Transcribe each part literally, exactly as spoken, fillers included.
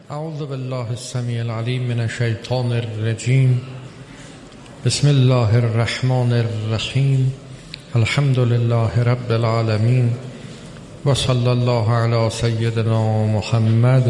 اعوذ بالله السمیع العلیم من الشیطان الرجیم. بسم الله الرحمن الرحیم. الحمد لله رب العالمین و صلی الله علی سیدنا محمد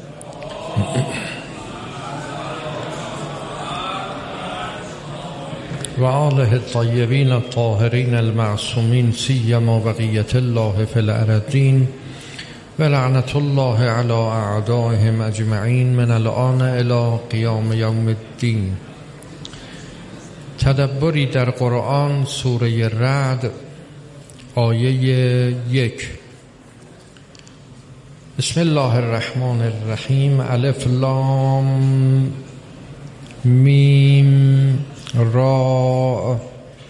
و آله الطیبین الطاهرین المعصومین سیما بقیة الله فی الارضین و لعنت الله علی اعدائهم اجمعین من الآن الی قیام یوم الدین. تدبری در قرآن، سوره رعد، آیه یک. بسم الله الرحمن الرحیم. الف لام میم را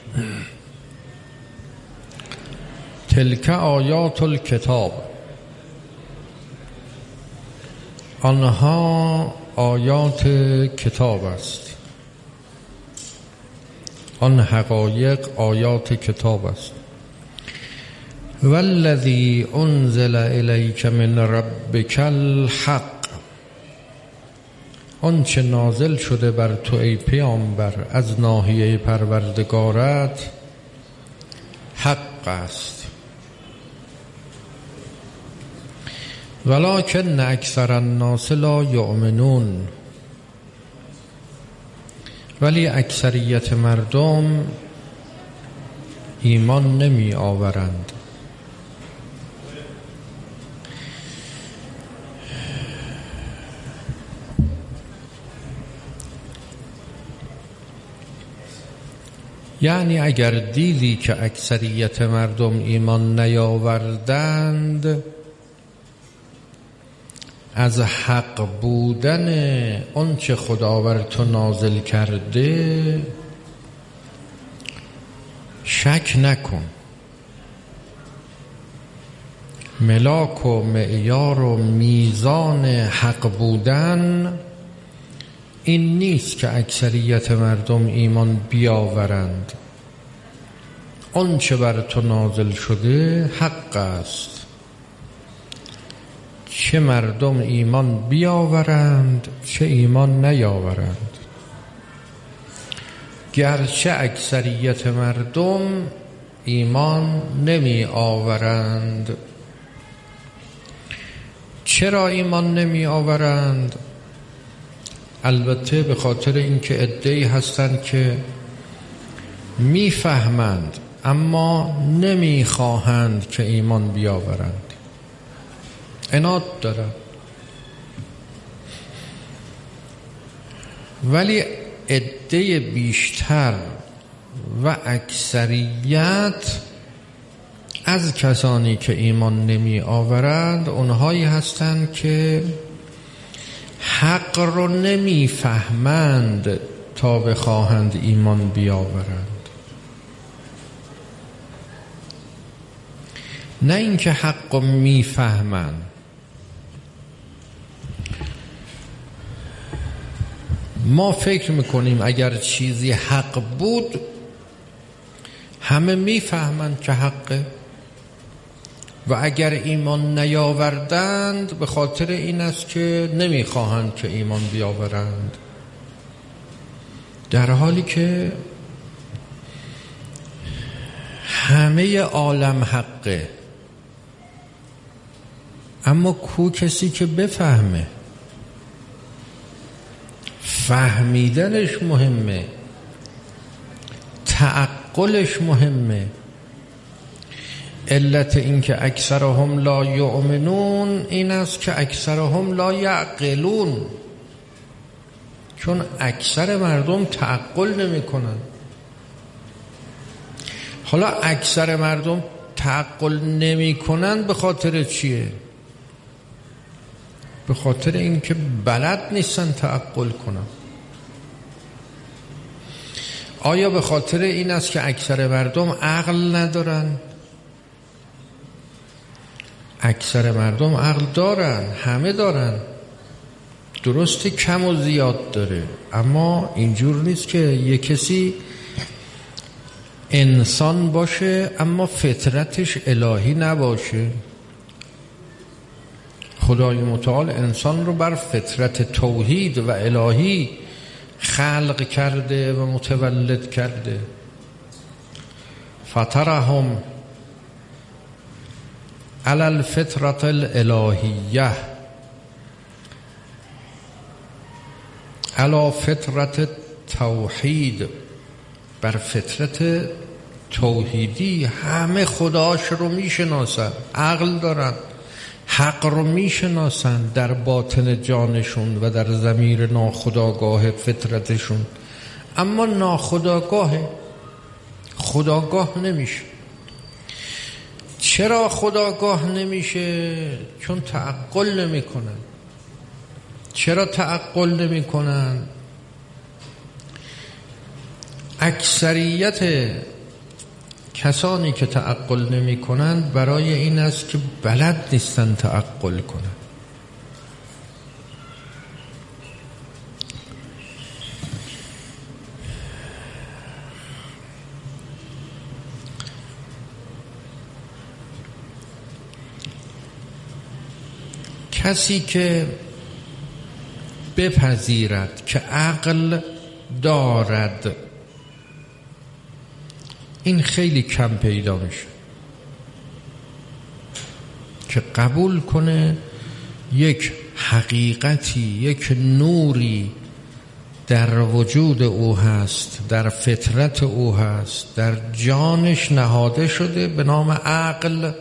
تلک آیات الکتاب. آنها آیات کتاب است. آن حقایق آیات کتاب است. والذی انزل الیک من ربک الحق. آنچه نازل شده بر تو ای پیامبر از ناحیه پروردگارت حق است. ولکن اکثر الناس لا یؤمنون. ولی اکثریت مردم ایمان نمی آورند. یعنی اگر دیدی که اکثریت مردم ایمان نیاوردند، از حق بودن اون چه خدا بر تو نازل کرده شک نکن. ملاک و معیار و میزان حق بودن این نیست که اکثریت مردم ایمان بیاورند. اون چه بر تو نازل شده حق است. چه مردم ایمان بیاورند چه ایمان نیاورند. گرچه اکثریت مردم ایمان نمی آورند. چرا ایمان نمی آورند؟ البته به خاطر اینکه عده‌ای هستند که میفهمند اما نمیخواهند که ایمان بیاورند. عناد دارند. ولی عده بیشتر و اکثریت از کسانی که ایمان نمی آورند اونهایی هستند که حق رو نمی فهمند تا بخواهند ایمان بیاورند. نه اینکه حق رو می فهمند. ما فکر میکنیم اگر چیزی حق بود همه میفهمند که حقه، و اگر ایمان نیاوردند به خاطر این است که نمیخواهند که ایمان بیاورند، در حالی که همه عالم حقه. اما کو کسی که بفهمه؟ فهمیدنش مهمه، تعقلش مهمه. علت این که اکثرهم لا یؤمنون این است که اکثرهم لا یعقلون، چون اکثر مردم تعقل نمی کنن. حالا اکثر مردم تعقل نمی کنن به خاطر چیه؟ به خاطر این که بلد نیستن تعقل کنن. آیا به خاطر این است که اکثر مردم عقل ندارن؟ اکثر مردم عقل دارن، همه دارن. درسته کم و زیاد داره، اما اینجور نیست که یک کسی انسان باشه اما فطرتش الهی نباشه. خدای متعال انسان رو بر فطرت توحید و الهی خلق کرده و متولد کرده. فطرهم علی الفطرة الالهیه علی فطرت توحید، بر فطرت توحیدی. همه خداش رو میشناسن، عقل دارن، حق رو میشناسن در باطن جانشون و در ضمیر ناخودآگاه فطرتشون، اما ناخودآگاه خداگاه نمیشه. چرا خداگاه نمیشه؟ چون تعقل نمی کنن. چرا تعقل نمی کنن؟ اکثریت کسانی که تعقل نمی کنند برای این است که بلد نیستن تعقل کنن. کسی که بپذیرد که عقل دارد، این خیلی کم پیدا میشه، که قبول کنه یک حقیقتی، یک نوری در وجود او هست، در فطرت او هست، در جانش نهاده شده به نام عقل،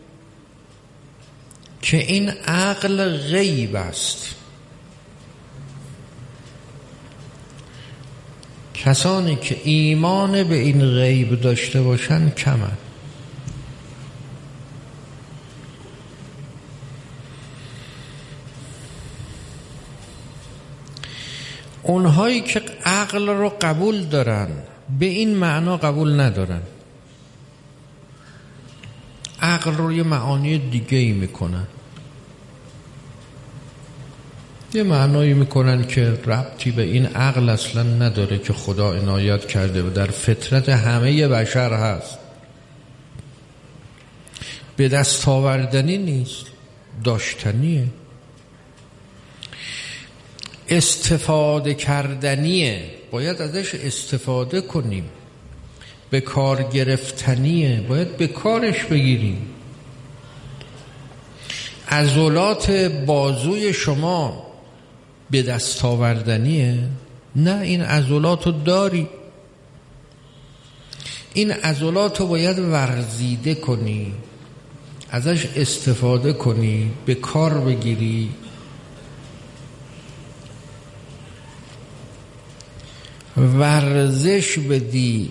که این عقل غیب است. کسانی که ایمان به این غیب داشته باشن کمن. اونهایی که عقل رو قبول دارن به این معنا قبول ندارن، عقل رو یه معانی دیگه ای میکنن، یه معنایی میکنن که ربطی به این عقل اصلا نداره که خدا عنایت کرده و در فطرت همه بشر هست، به دست آوردنی نیست، داشتنیه، استفاده کردنیه، باید ازش استفاده کنیم، به کار گرفتنیه، باید به کارش بگیریم. عضلات بازوی شما به دست آوردنیه؟ نه، این عضلات رو داری، این عضلات رو باید ورزیده کنی، ازش استفاده کنی، به کار بگیری. ورزش بدی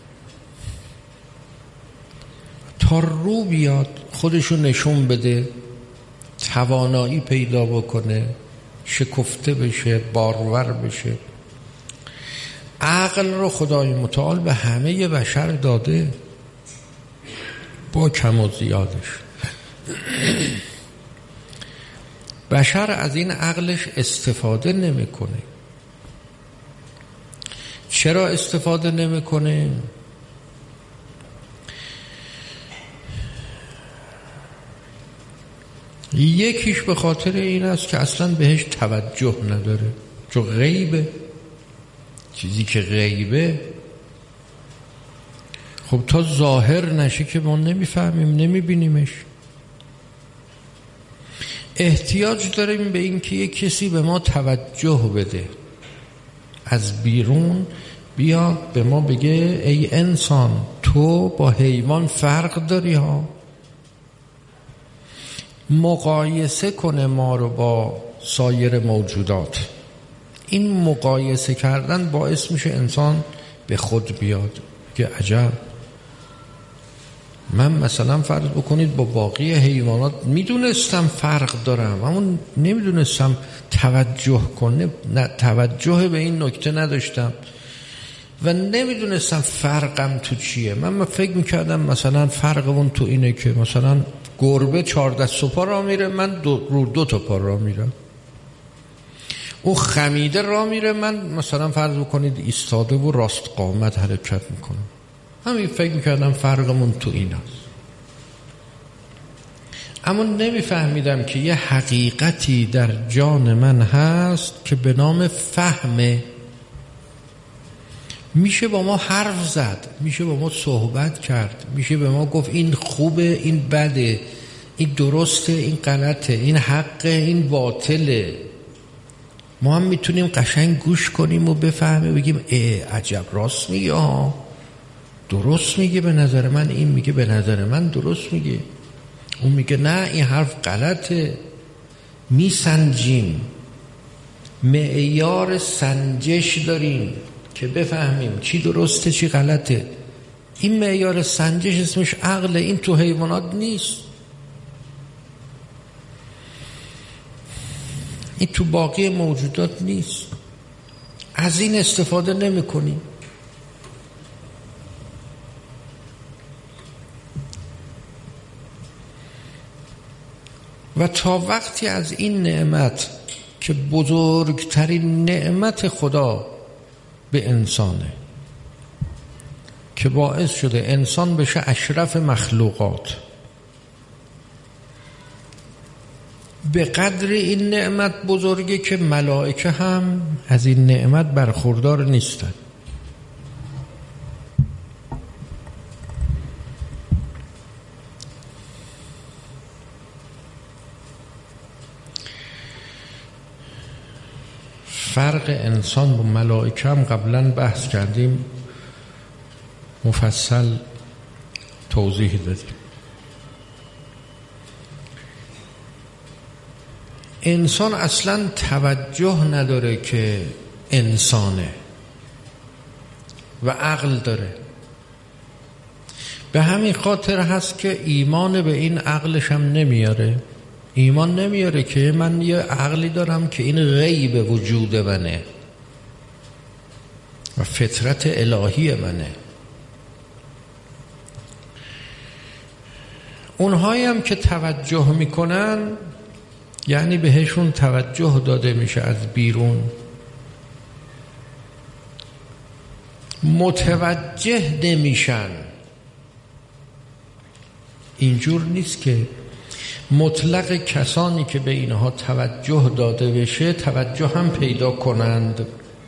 تا رو بیاد، خودشو نشون بده، توانایی پیدا بکنه، شکفته بشه، بارور بشه. عقل رو خدای متعال به همه بشر داده با کم و زیادش. بشر از این عقلش استفاده نمیکنه. چرا استفاده نمیکنه؟ یکیش به خاطر این است که اصلا بهش توجه نداره، چون غیبه. چیزی که غیبه خب تا ظاهر نشه که ما نمیفهمیم، نمیبینیمش. احتیاج داریم به این که یک کسی به ما توجه بده، از بیرون بیاد به ما بگه ای انسان، تو با حیوان فرق داری ها. مقایسه کنه ما رو با سایر موجودات. این مقایسه کردن باعث میشه انسان به خود بیاد که عجب، من مثلا فرض بکنید با باقی حیوانات میدونستم فرق دارم اما نمیدونستم توجه کنه، نه توجه به این نکته نداشتم و نمیدونستم فرقم تو چیه. من فکر میکردم مثلا فرقمون تو اینه که مثلا گربه چهار دست و پا را میره، من دو رو دو تا پا را میرم. او خمیده را میره، من مثلا فرض بکنید ایستاده و راست قامت حرکت میکنم. همین فکر میکردم فرقمون تو این هست. اما نمیفهمیدم که یه حقیقتی در جان من هست که به نام فهمه. میشه با ما حرف زد، میشه با ما صحبت کرد، میشه به ما گفت این خوبه، این بده، این درسته، این غلطه، این حقه، این باطله. ما هم میتونیم قشنگ گوش کنیم و بفهمیم، بگیم ای عجب راست میگه، ها درست میگه، به نظر من این میگه، به نظر من درست میگه، اون میگه نه این حرف غلطه. میسنجیم، معیار سنجش داریم که بفهمیم چی درسته چی غلطه. این معیار سنجش اسمش عقله، این تو حیوانات نیست، این تو باقی موجودات نیست. از این استفاده نمی کنیم. و تا وقتی از این نعمت که بزرگترین نعمت خدا به انسانه، که باعث شده انسان بشه اشرف مخلوقات، به قدر این نعمت بزرگه که ملائکه هم از این نعمت برخوردار نیستن. فرق انسان با ملائکه هم قبلا بحث کردیم، مفصل توضیح دادیم. انسان اصلا توجه نداره که انسانه و عقل داره. به همین خاطر هست که ایمان به این عقلش هم نمیاره. ایمان نمیاره که من یه عقلی دارم که این غیب وجود منه و فطرت الهی منه. اونهایی هم که توجه میکنن، یعنی بهشون توجه داده میشه از بیرون، متوجه نمیشن. اینجور نیست که مطلق کسانی که به اینها توجه داده بشه توجه هم پیدا کنند.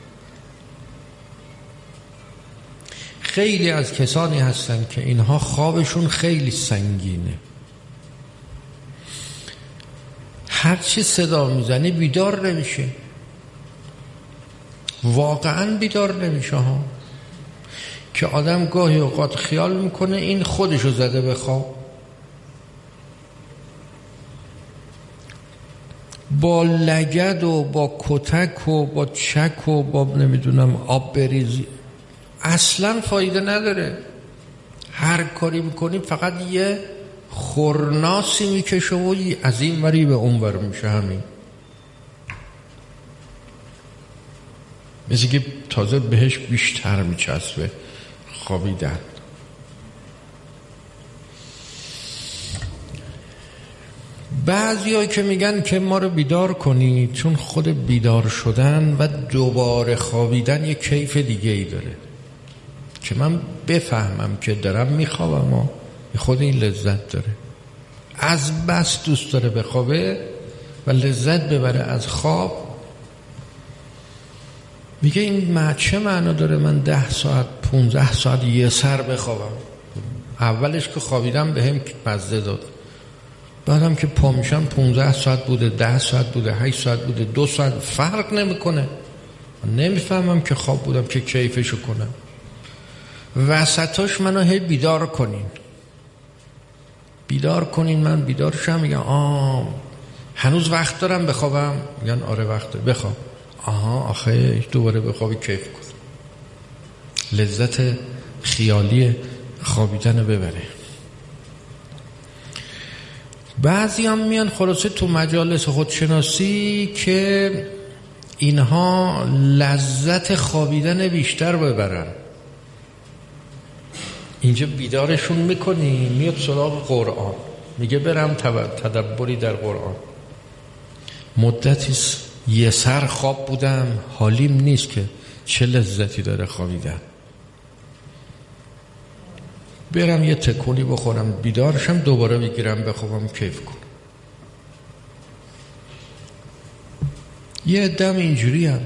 خیلی از کسانی هستند که اینها خوابشون خیلی سنگینه، هرچی صدا میزنی بیدار نمیشه، واقعا بیدار نمیشه ها. که آدم گاهی اوقات خیال میکنه این خودشو زده به خواب، با لگد و با کتک و با چک و با نمیدونم آب بریزی اصلا فایده نداره. هر کاری میکنی فقط یه خورناسی میکشه و از این وری به اون ور میشه. همین مثل که تازه بهش بیشتر میچسبه خوابیدن. بعضی هایی که میگن که ما رو بیدار کنی، چون خود بیدار شدن و دوباره خوابیدن یه کیف دیگه ای داره که من بفهمم که دارم میخوابم و خود این لذت داره. از بس دوست داره بخوابه و لذت ببره از خواب. میگه این چه معنا داره من ده ساعت پونزده ساعت یه سر بخوابم؟ اولش که خوابیدم به هم مزه داد، بعدم که پا میشم پونزده ساعت بوده، ده ساعت بوده، هشت ساعت بوده، دو ساعت فرق نمیکنه. نمیفهمم که خواب بودم که کیفشو کنم. وسطاش منو هی بیدار کنین بیدار کنین من بیدار شم. میگم آه هنوز وقت دارم بخوابم؟ میگن آره وقت دارم بخواب. آها آخه دوباره بخوابی کیف کن، لذت خیالی خوابیدن رو ببره. بعضی هم میان خلاصه تو مجالس خودشناسی که اینها لذت خوابیدن بیشتر ببرن. اینجا بیدارشون میکنی، میاد سراغ قرآن، میگه برم تدبری در قرآن. مدتی یه سر خواب بودم، حالیم نیست که چه لذتی داره خوابیدن. برم یه تکونی بخورم بیدارشم، دوباره بگیرم بخوابم کیف کنم. یه عده‌ام اینجوری هم.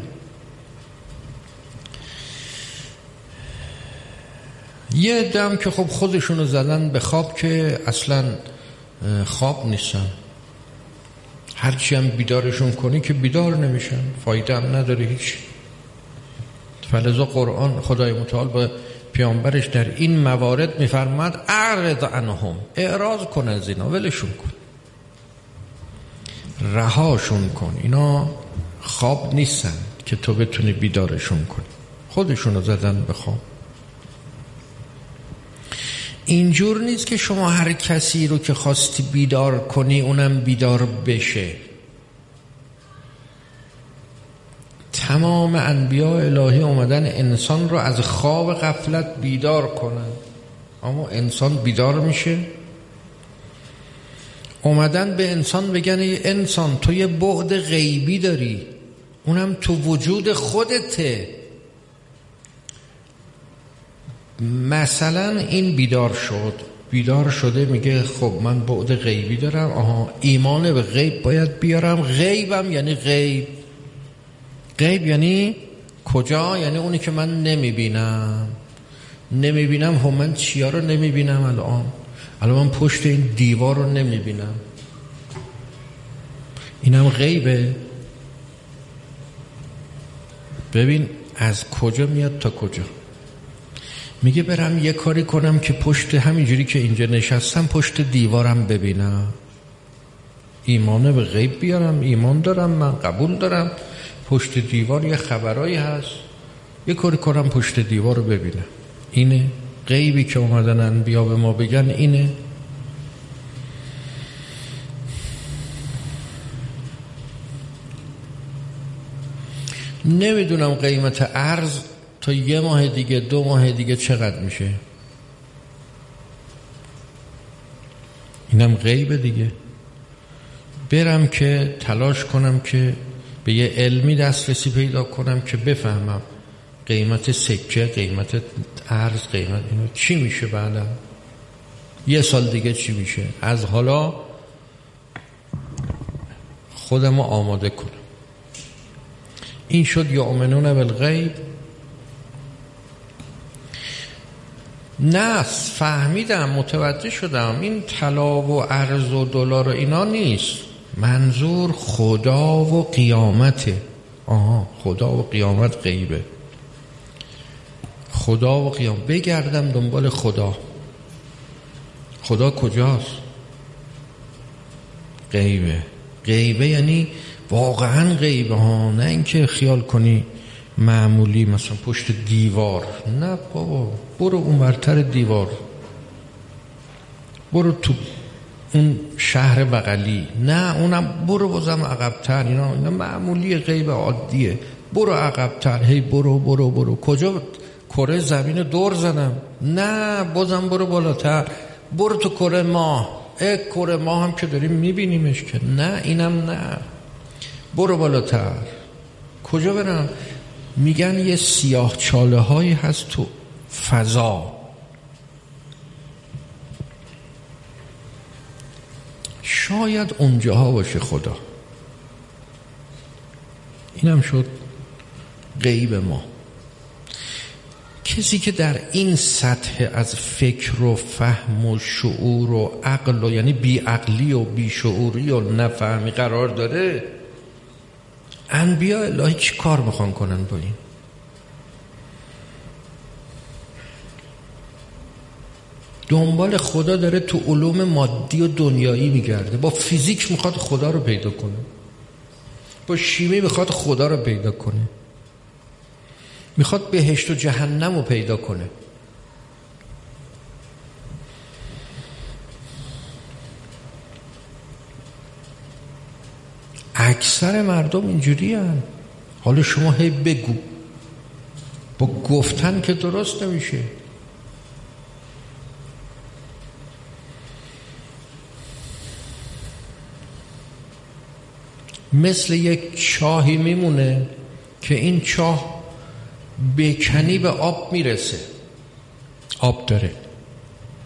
یه عده‌ام که خب خودشونو زدن به خواب که اصلا خواب نیستن، هرچی هم بیدارشون کنی که بیدار نمیشن، فایده هم نداره هیچ. فلذا قرآن خدای متعال با پیامبرش در این موارد میفرماد اعرض عنهم، اعراض کن از اینا، ولشون کن، رهاشون کن، اینا خواب نیستن که تو بتونی بیدارشون کنی، خودشونو زدن به خواب. اینجور نیست که شما هر کسی رو که خواستی بیدار کنی اونم بیدار بشه. تمام انبیاء الهی اومدن انسان رو از خواب غفلت بیدار کنن، اما انسان بیدار میشه. اومدن به انسان بگن ای انسان تو یه بعد غیبی داری، اونم تو وجود خودته. مثلا این بیدار شد، بیدار شده میگه خب من بعد غیبی دارم، آها ایمان به غیب باید بیارم. غیبم یعنی غیب، غیب یعنی کجا؟ یعنی اونی که من نمیبینم. نمیبینم هم من چیا رو نمیبینم؟ الان الان من پشت این دیوار رو نمیبینم، اینم غیبه. ببین از کجا میاد تا کجا. میگه برم یه کاری کنم که پشت همینجوری که اینجا نشستم پشت دیوارم ببینم، ایمان به غیب بیارم. ایمان دارم، من قبول دارم پشت دیوار یه خبرایی هست، یه کاری کنم پشت دیوار رو ببینم. اینه غیبی که اومدن انبیا به ما بگن، اینه. نمیدونم قیمت ارز تا یه ماه دیگه دو ماه دیگه چقدر میشه، اینم غیبه دیگه. برم که تلاش کنم که به یه علمی دسترسی پیدا کنم که بفهمم قیمت سکه، قیمت ارز، قیمت اینو چی میشه، بعدم یه سال دیگه چی میشه. از حالا خودمو آماده کنم. این شد یؤمنون بالغیب. نه فهمیدم، متوجه شدم این طلا و ارز و دلار و اینا نیست، منظور خدا و قیامته. آها خدا و قیامت غیبه. خدا و قیامت. بگردم دنبال خدا. خدا کجاست؟ غیبه. غیبه یعنی واقعا غیبه ها، نه اینکه خیال کنی معمولی مثلا پشت دیوار. نه بابا، برو اون برتر دیوار، برو تو اون شهر بغلی، نه اونم برو بازم عقب‌تر. اینا اینا معمولی، غیب عادیه. برو عقب‌تر، هی برو برو برو. کجا؟ کره زمین دور زدم؟ نه بازم برو بالاتر، برو تو کره ماه. اه کره ماه هم که داریم میبینیمش که. نه اینم نه، برو بالاتر. کجا برم؟ میگن یه سیاه چاله هایی هست تو فضا، شاید اونجاها باشه خدا. اینم شد غیب ما. کسی که در این سطح از فکر و فهم و شعور و عقل و یعنی بی عقلی و بی شعوری و نفهمی قرار داره، انبیاء الهی چی کار میخوان کنن با این؟ دنبال خدا داره تو علوم مادی و دنیایی میگرده، با فیزیک میخواد خدا رو پیدا کنه، با شیمی میخواد خدا رو پیدا کنه، میخواد بهشت و جهنم رو پیدا کنه. اکثر مردم اینجوری هن. حالا شما هی بگو، با گفتن که درست نمیشه. مثل یک چاهی میمونه که این چاه بکنی به آب میرسه، آب داره،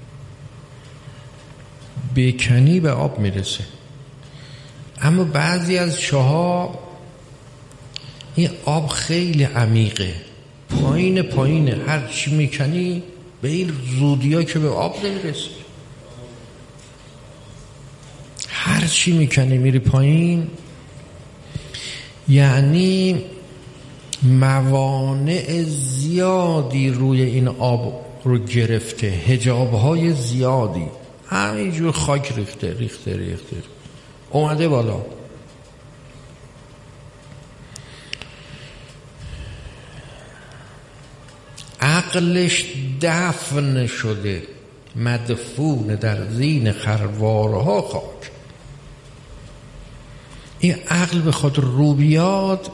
بکنی به آب میرسه. اما بعضی از چاها این آب خیلی عمیقه، پایین پایینه، هر چی میکنی به این زودی ها که به آب نمیرسه. هر چی میکنی میری پایین، یعنی موانع زیادی روی این آب رو گرفته، حجابهای زیادی، همینجور خاک ریخته ریخته ریخته اومده بالا. عقلش دفن شده، مدفون در زین خروارها خاک. این عقل بخواد رو بیاد،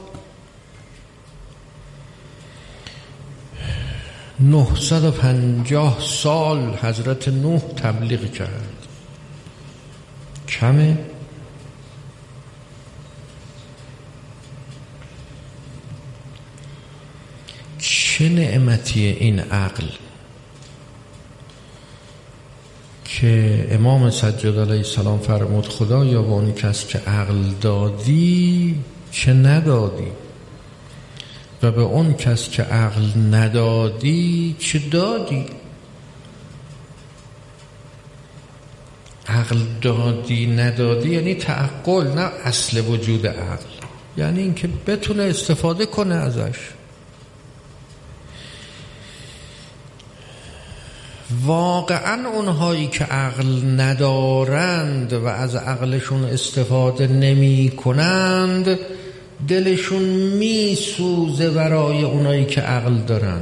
نهصد و پنجاه سال حضرت نوح تبلیغ کرد. کمه؟ چه نعمتیه این عقل که امام سجاد علیه السلام فرمود خدایا با اون کس که عقل دادی چه ندادی، و به اون کس که عقل ندادی چه دادی. عقل دادی ندادی یعنی تعقل، نه اصل وجود عقل، یعنی اینکه بتونه استفاده کنه ازش. واقعا اونهایی که عقل ندارند و از عقلشون استفاده نمی کنند دلشون می سوزه برای اونایی که عقل دارن.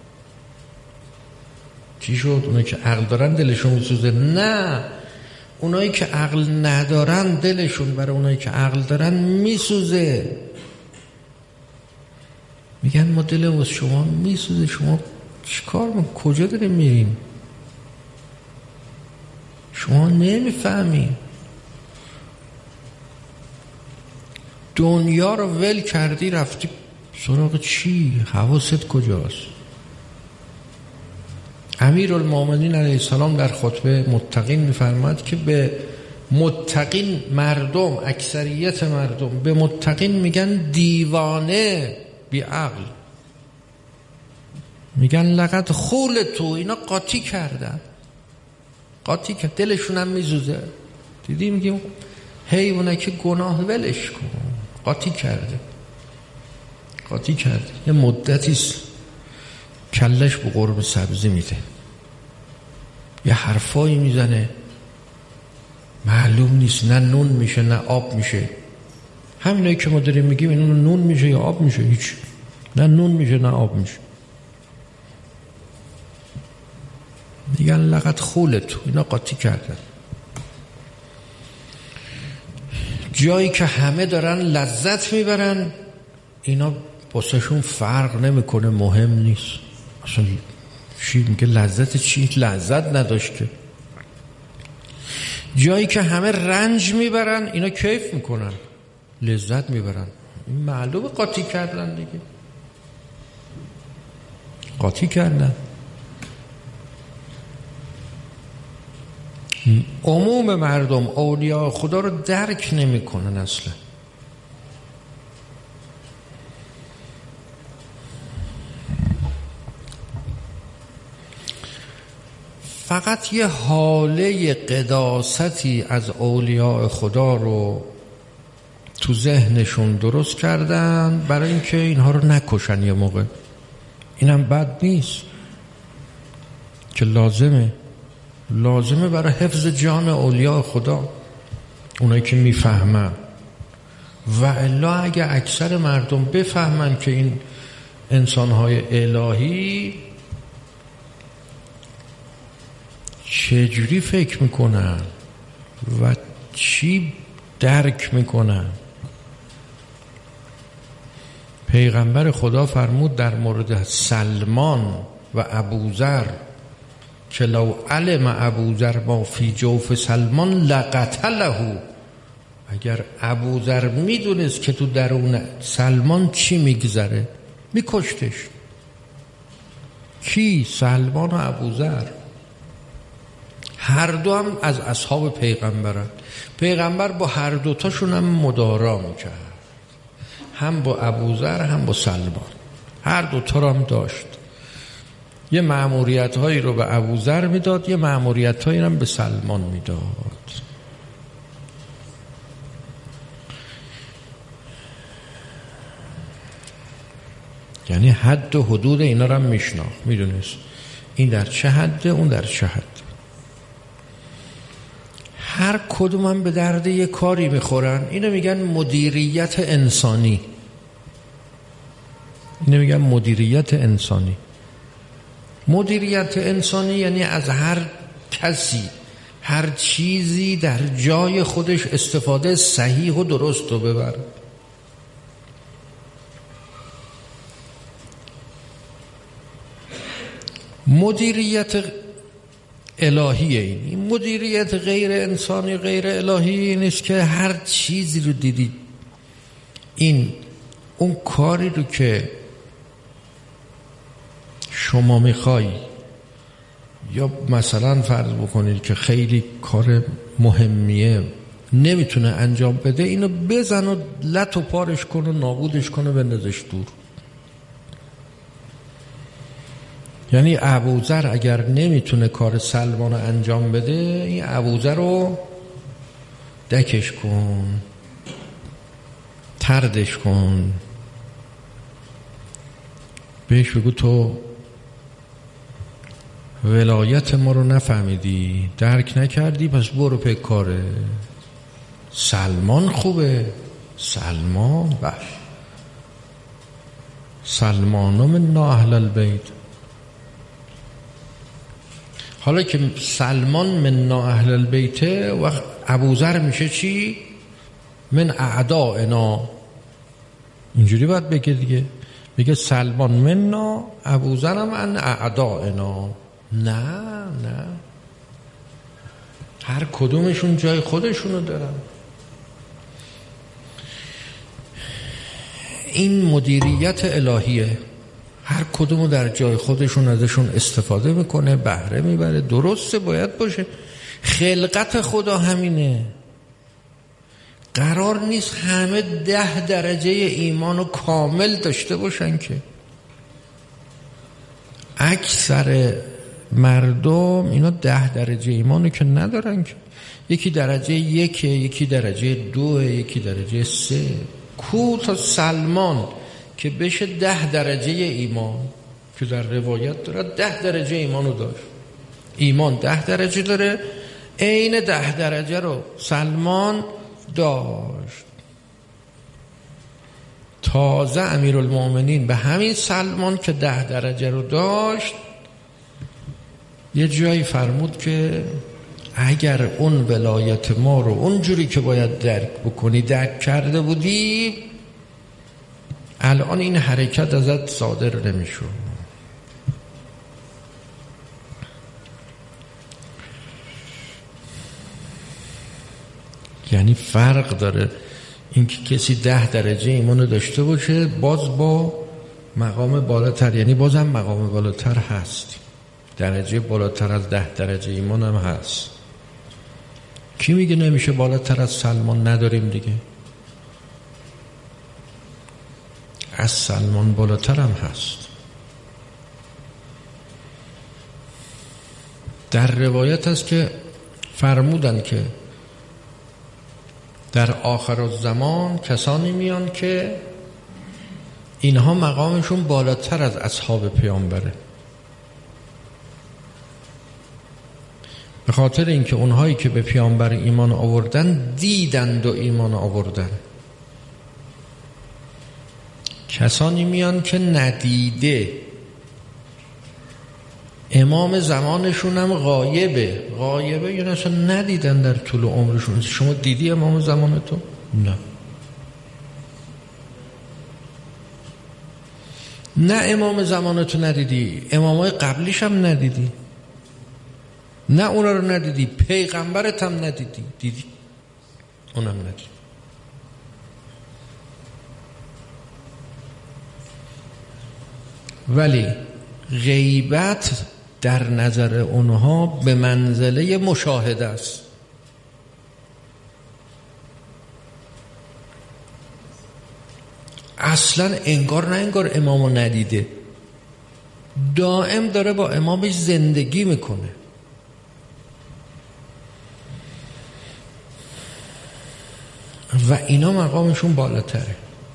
چی شد؟ اونایی که عقل دارن دلشون می سوزه؟ نه، اونایی که عقل ندارن دلشون برای اونایی که عقل دارن می سوزه. میگن ما دلمون شما می سوزه، شما چیکار میکنید؟ کجا داریم میریم؟ شما نمیفهمید. دنیا رو ول کردی رفتی سراغ چی؟ حواست کجاست؟ امیرالمومنین علیه السلام در خطبه متقین میفرماد که به متقین مردم، اکثریت مردم به متقین میگن دیوانه بی عقل، میگن لقد خولتو، اینا قاطی کردن، قاطی کرد، دلشون هم میزوزه. دیدی میگیم حیوانه که گناه ولش کن، قاطی کرده قاطی کرده یه مدتیست کلش به قرب سبزی میده، یه حرفایی میزنه معلوم نیست، نه نون میشه نه آب میشه. همینایی که ما داریم میگیم اینو نون میشه یا آب میشه؟ هیچ، نه نون میشه نه آب میشه. میگن لقد خولتو، اینا قاطی کردن. جایی که همه دارن لذت میبرن اینا باسهشون فرق نمیکنه، مهم نیست اصلا. چی میگه لذت؟ چی لذت نداشت که. جایی که همه رنج میبرن اینا کیف میکنن، لذت میبرن. این معلومه قاطی کردن دیگه، قاطی کردن. عموم مردم اولیاء خدا رو درک نمی کنن اصلا. فقط یه حاله قداستی از اولیاء خدا رو تو ذهنشون درست کردن برای اینکه اینها رو نکشن یه موقع. اینم بد نیست که لازمه لازمه برای حفظ جان اولیاء خدا، اونایی که میفهمن. و الا اگه اکثر مردم بفهمن که این انسانهای الهی چجوری فکر میکنن و چی درک میکنن. پیغمبر خدا فرمود در مورد سلمان و ابوذر که لو علم ابوذر ما فی جوف سلمان لقتله، اگر ابوذر میدونست که تو درون سلمان چی میگذره میکشتش. کی؟ سلمان و ابوذر. هر دو هم از اصحاب پیغمبرن. پیغمبر با هر دوتاشون هم مدارا میکرد، هم با ابوذر هم با سلمان، هر دوتا رو هم داشت. یه مأموریت هایی رو به ابوذر میداد، یه مأموریت هایی رو هم به سلمان میداد. یعنی حد و حدود اینا رو هم میشناخت، میدونست این در چه حده، اون در چه حد. هر کدوم هم به درد یه کاری میخورن. اینو میگن مدیریت انسانی. اینو میگن مدیریت انسانی. مدیریت انسانی یعنی از هر کسی هر چیزی در جای خودش استفاده صحیح و درست رو ببره. مدیریت الهیه. این این مدیریت غیر انسانی غیر الهی نیست که هر چیزی رو دیدی، این اون کاری رو که شما میخوای، یا مثلا فرض بکنید که خیلی کار مهمیه نمیتونه انجام بده، اینو بزن و لط و پارش کن و نابودش کن و بندازش دور. یعنی ابوذر اگر نمیتونه کار سلمان رو انجام بده، این ابوذر رو دکش کن، تردش کن، بهش بگو تو ولایت ما رو نفهمیدی، درک نکردی، پس برو پی کاره. سلمان خوبه، سلمان بله، سلمان من اهل البیت. حالا که سلمان من اهل البیت، وقت ابوذر میشه چی؟ من اعدائنا. اینجوری باید بگه دیگه، بگه سلمان منا، ابوذر من اعدائنا. نه نه، هر کدومشون جای خودشونو دارن. این مدیریت الهیه، هر کدومو در جای خودشون ازشون استفاده میکنه، بهره میبره. درسته، باید باشه، خلقت خدا همینه. قرار نیست همه ده درجه ایمانو کامل داشته باشن که. اکثر مردم اینا ده درجه ایمانو که ندارن که. یکی درجه یکه، یکی درجه دوه، یکی درجه سه. کو تا سلمان که بشه ده درجه ایمان، که در روایت داره ده درجه ایمانو داشت. ایمان ده درجه داره، عین ده درجه رو سلمان داشت. تازه امیرالمومنین به همین سلمان که ده درجه رو داشت یه جایی فرمود که اگر اون ولایت ما رو اونجوری که باید درک بکنی درک کرده بودی، الان این حرکت ازت صادر نمیشد. یعنی فرق داره اینکه کسی ده درجه ایمانو داشته باشه باز با مقام بالاتر، یعنی بازم مقام بالاتر هست، درجه بالاتر از ده درجه ایمان هم هست. کی میگه نمیشه بالاتر از سلمان؟ نداریم دیگه، از سلمان بالاتر هم هست. در روایت هست که فرمودن که در آخر الزمان کسانی میان که اینها مقامشون بالاتر از اصحاب پیامبره، به خاطر اینکه اونهایی که به پیامبر ایمان آوردن دیدند و ایمان آوردن. کسانی میان که ندیده، امام زمانشون هم غایبه. غایبه یعنی اصلا ندیدن در طول عمرشون. شما دیدی امام زمان تو؟ نه. نه امام زمان تو ندیدی، امامای قبلیش هم ندیدی. نه اونا رو ندیدی، پیغمبرت هم ندیدی. دیدی؟ اونم ندیدی. ولی غیبت در نظر اونها به منزله مشاهده است. اصلا انگار نه انگار امامو ندیده، دائم داره با امامش زندگی میکنه. و اینا مقامشون بالاتره،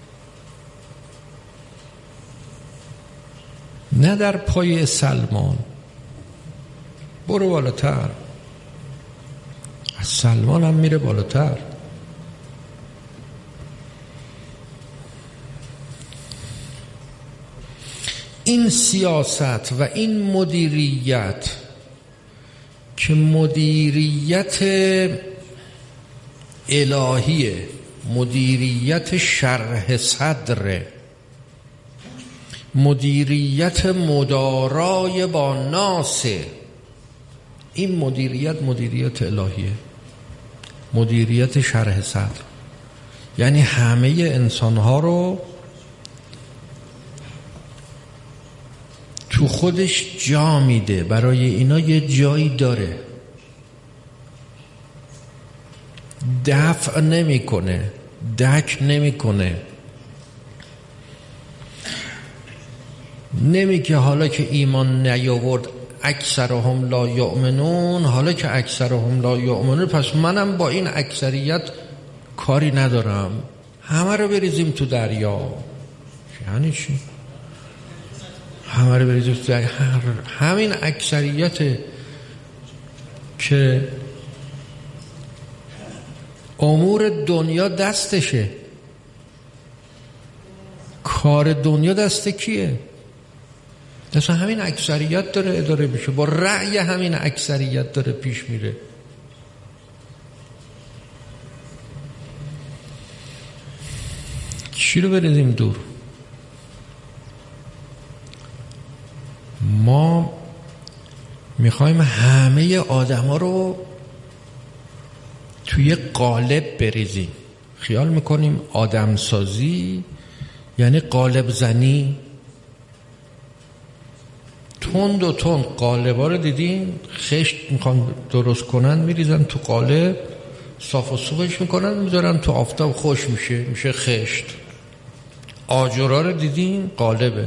نه در پای سلمان. برو بالاتر، از سلمان هم میره بالاتر. این سیاست و این مدیریت که مدیریت الهیه، مدیریت شرح صدر، مدیریت مدارای با ناس، این مدیریت مدیریت الهیه، مدیریت شرح صدر، یعنی همه انسانها رو تو خودش جا میده، برای اینا یه جایی داره، دفع نمیکنه، دک نمیکنه. نمی که حالا که ایمان نیاورد اکثرهم لا یؤمنون، حالا که اکثرهم لا یؤمنون پس منم با این اکثریت کاری ندارم، همه رو بریزیم تو دریا. یعنی چی؟ همه رو بریزیم تو دریا؟ همین اکثریت که امور دنیا دستشه، کار دنیا دست کیه؟ دست همین اکثریت داره اداره میشه، با رأی همین اکثریت داره پیش میره. چی رو بریزیم دور؟ ما میخوایم همه آدم ها رو توی قالب بریزیم. خیال میکنیم آدم سازی یعنی قالب زنی. تند و تند قالبا رو دیدین، خشت میخوان درست کنن میریزن تو قالب، صاف و سوخش میکنن میذارن تو آفتاب، خوش میشه، میشه خشت. آجرها رو دیدین، قالبه.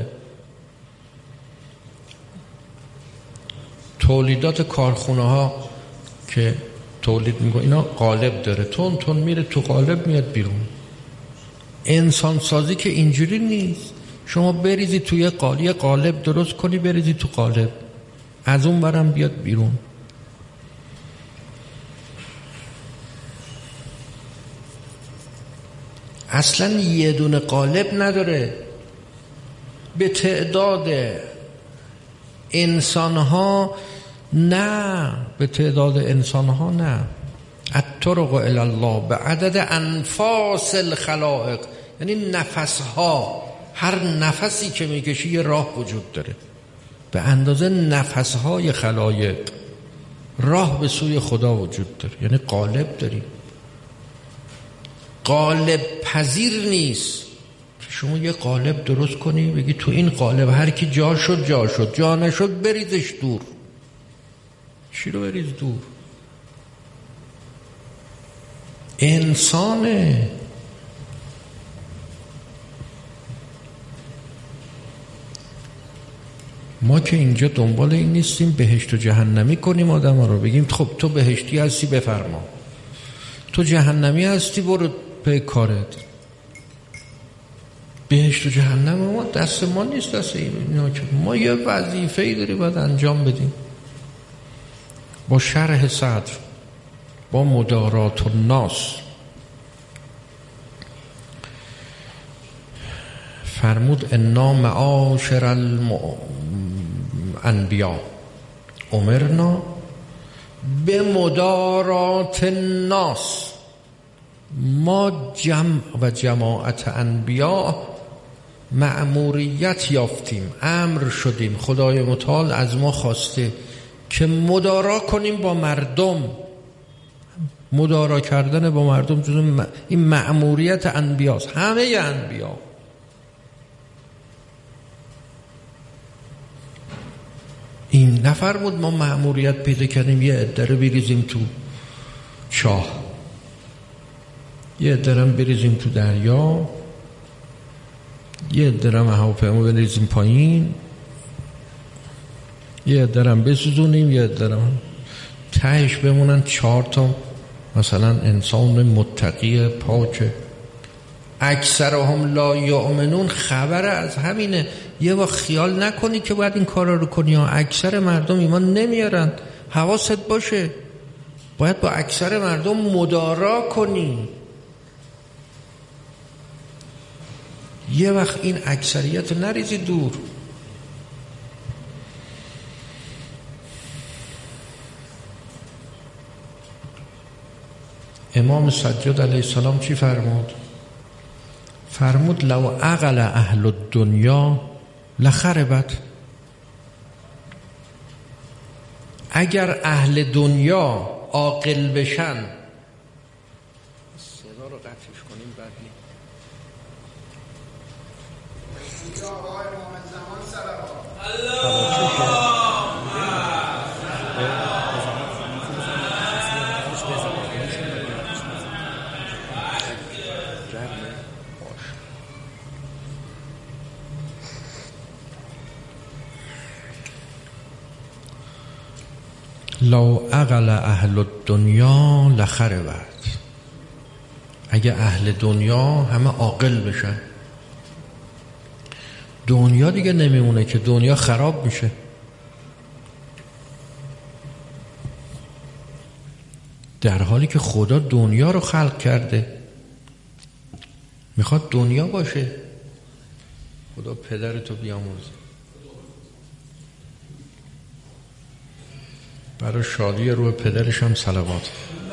تولیدات کارخونه ها که تولید میکنه اینا قالب داره، تون تون میره تو قالب میاد بیرون. انسان سازی که اینجوری نیست، شما بریزی توی قالی قالب درست کنی بریزی تو قالب، از اون برم بیاد بیرون. اصلا یه دونه قالب نداره. به تعداد انسانها نه، به تعداد انسانها نه. الطرق الی الله به عدد انفاس الخلائق، یعنی نفسها، هر نفسی که میکشی یه راه وجود داره، به اندازه نفسهای خلایق راه به سوی خدا وجود داره. یعنی قالب داریم، قالب پذیر نیست که شما یه قالب درست کنی بگی تو این قالب هر کی جا شد جا شد، جا نشد بریزش دور. چی رو بریز دور؟ انسانه. ما که اینجا دنبال این نیستیم بهشت و جهنمی کنیم آدم ها رو، بگیم خب تو بهشتی هستی بفرما، تو جهنمی هستی برو به کارت. بهشت و جهنم ما دست ما نیست، دست اینا که ما یه وظیفه‌ای داریم باید انجام بدیم با شرح صدر، با مدارات الناس. فرمود انا معاشر الانبیاء امرنا به مدارات الناس. ما جمع و جماعت انبیاء مأموریت یافتیم، امر شدیم، خدای متعال از ما خواسته که مدارا کنیم با مردم. مدارا کردن با مردم جزو این مأموریت انبیاست، همه انبیا. این نه نفرمود ما مأموریت پیدا کردیم یه عده رو بریزیم تو چاه، یه عده رو بریزیم تو دریا، یه عده رو هواپیما بریزیم پایین، یه عده رو بسوزونیم، یه عده رو تهش بمونن چهار تا مثلا انسان متقی پاک. اکثرهم لا یؤمنون خبر از همینه. یه وقت خیال نکنی که باید این کارا رو کنی ها. اکثر مردم ایمان نمیارن، حواست باشه، باید با اکثر مردم مدارا کنی. یه وقت این اکثریت نریزی دور. امام سجاد علیه السلام چی فرمود؟ فرمود لو عقل اهل الدنیا لخربت. اگر اهل دنیا عاقل بشن، صدا رو قطعش کنیم بعد نیم. لو عقل اهل الدنیا لخربت. اگه اهل دنیا همه عاقل بشن، دنیا دیگه نمیمونه که، دنیا خراب میشه. در حالی که خدا دنیا رو خلق کرده، میخواد دنیا باشه. خدا پدرتو بیامرزه. برای شادی روح پدرش هم صلوات.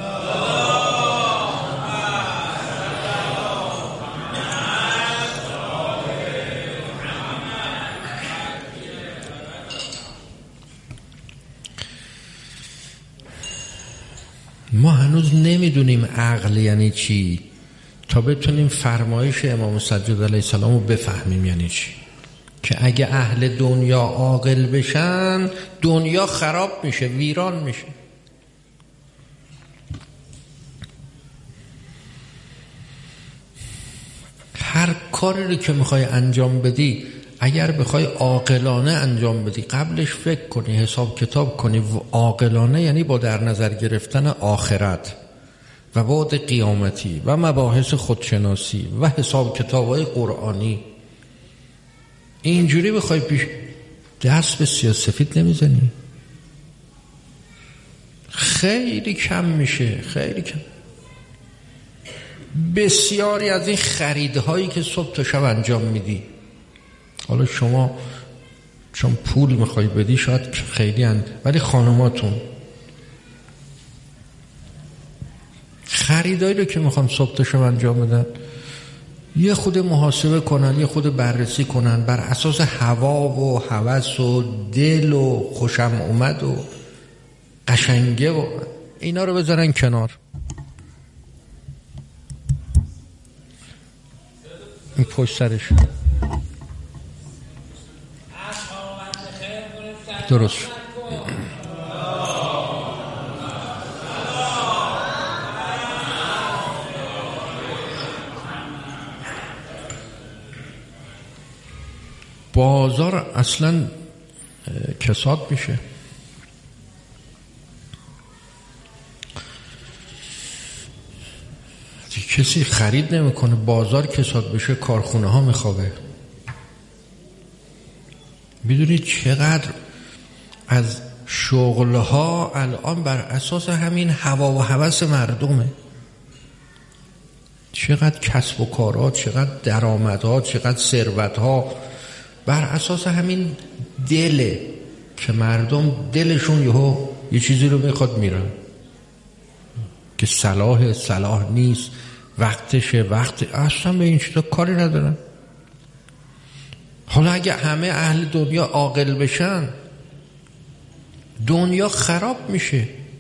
ما هنوز نمیدونیم عقل یعنی چی تا بتونیم فرمایش امام سجاد علیه السلام رو بفهمیم یعنی چی. که اگه اهل دنیا عاقل بشن، دنیا خراب میشه، ویران میشه. هر کاری رو که میخوای انجام بدی، اگر بخوای عاقلانه انجام بدی، قبلش فکر کنی، حساب کتاب کنی. عاقلانه یعنی با در نظر گرفتن آخرت و بعد قیامتی و مباحث خودشناسی و حساب کتاب‌های قرآنی. اینجوری بخوای پیش، دست به سیاه‌سفید نمیزنی. خیلی کم میشه، خیلی کم. بسیاری از این خریدهایی که صبح تا شب انجام میدی، حالا شما چون پول میخوای بدی شاید خیلی اند، ولی خانماتون خریدایی رو که میخوام صبح تا شب انجام بدن، یه خود محاسبه کنن، یه خود بررسی کنن بر اساس هوا و هوس و دل و خوشم اومد و قشنگه و اینا رو بذارن کنار. این پشت سرش درست شد. بازار اصلا کساد میشه. کسی خرید نمیکنه، بازار کساد بشه، کارخونه ها میخوابه. میدونید چقدر از شغل ها الان بر اساس همین هوا و هوس مردمه. چقدر کسب و کارها، چقدر درآمدها، چقدر ثروتها بر اساس همین دله که مردم دلشون یهو یه چیزی رو میخواد میرن که صلاح صلاح نیست، وقتشه، وقت اصلا به این چیزا کاری ندارن. حالا اگه همه اهل دنیا عاقل بشن، دنیا خراب میشه.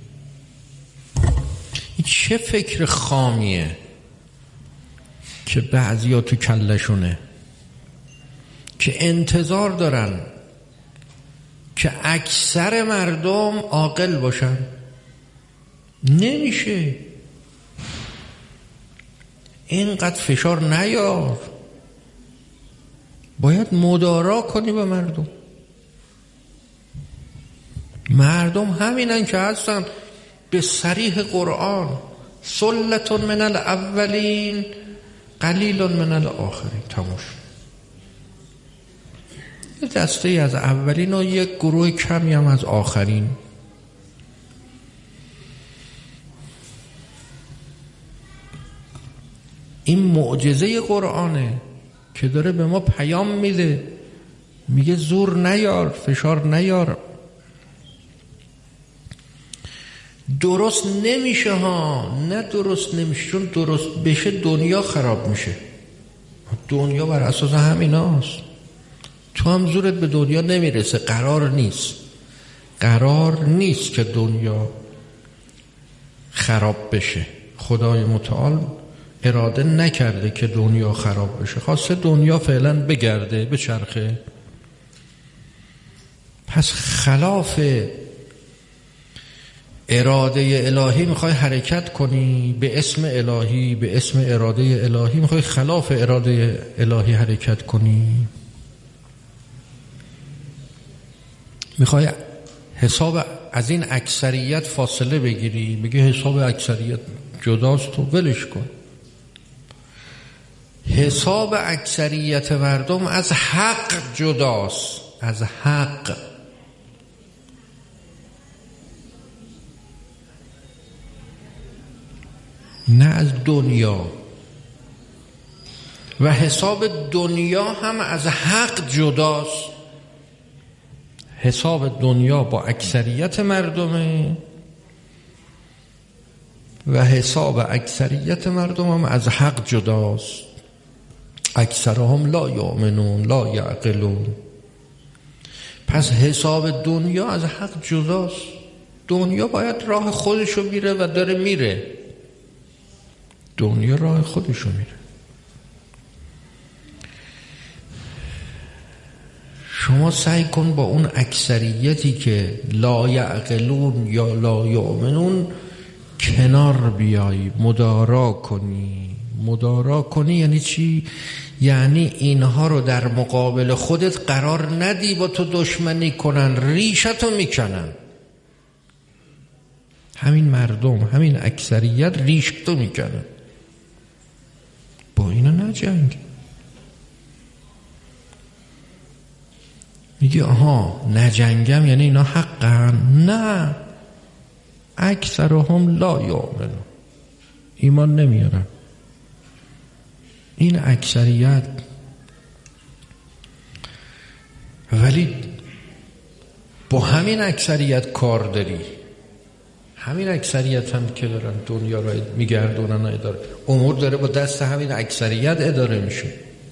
این چه فکر خامیه که بعضیا تو کلشونه که انتظار دارن که اکثر مردم عاقل باشن. نمیشه. اینقدر فشار نیار، باید مدارا کنی به مردم. مردم همینن که هستن به صریح قرآن. سلة من الاولین قلیل من الاخرین. تموش. یه دسته از اولین و یک گروه کمی هم از آخرین. این معجزه قرآنه که داره به ما پیام میده، میگه زور نیار، فشار نیار. درست نمیشه ها، نه درست نمیشه، چون درست بشه دنیا خراب میشه. دنیا بر اساس همیناست. تو هم زورت به دنیا نمیرسه. قرار نیست قرار نیست که دنیا خراب بشه. خدای متعال اراده نکرده که دنیا خراب بشه، خواسته دنیا فعلا بگرده، بچرخه. پس خلاف اراده الهی میخوای حرکت کنی، به اسم الهی، به اسم اراده الهی میخوای خلاف اراده الهی حرکت کنی. میخوای حساب از این اکثریت فاصله بگیری، بگی حساب اکثریت جداست، تو ولش کن. حساب اکثریت مردم از حق جداست، از حق. نه از دنیا. و حساب دنیا هم از حق جداست. حساب دنیا با اکثریت مردمه و حساب اکثریت مردم هم از حق جداست. اکثرهم لا یؤمنون لا یعقلون. پس حساب دنیا از حق جداست. دنیا باید راه خودشو میره و داره میره. دنیا راه خودشو میره. شما سعی کن با اون اکثریتی که لا یعقلون یا لا یؤمنون کنار بیایی، مدارا کنی. مدارا کنی یعنی چی؟ یعنی اینها رو در مقابل خودت قرار ندی با تو دشمنی کنن، ریشتو میکنن. همین مردم، همین اکثریت ریشتو میکنن. با اینا نجنگ. میگی آها نجنگم یعنی اینا حقن؟ نه، اکثرهم لا یؤمنون، ایمان نمیارن. این اکثریت. ولی با همین اکثریت کار داری. همین اکثریت هم که دارن دنیا رو میگردونن، اداره امور داره با دست همین اکثریت اداره میشه.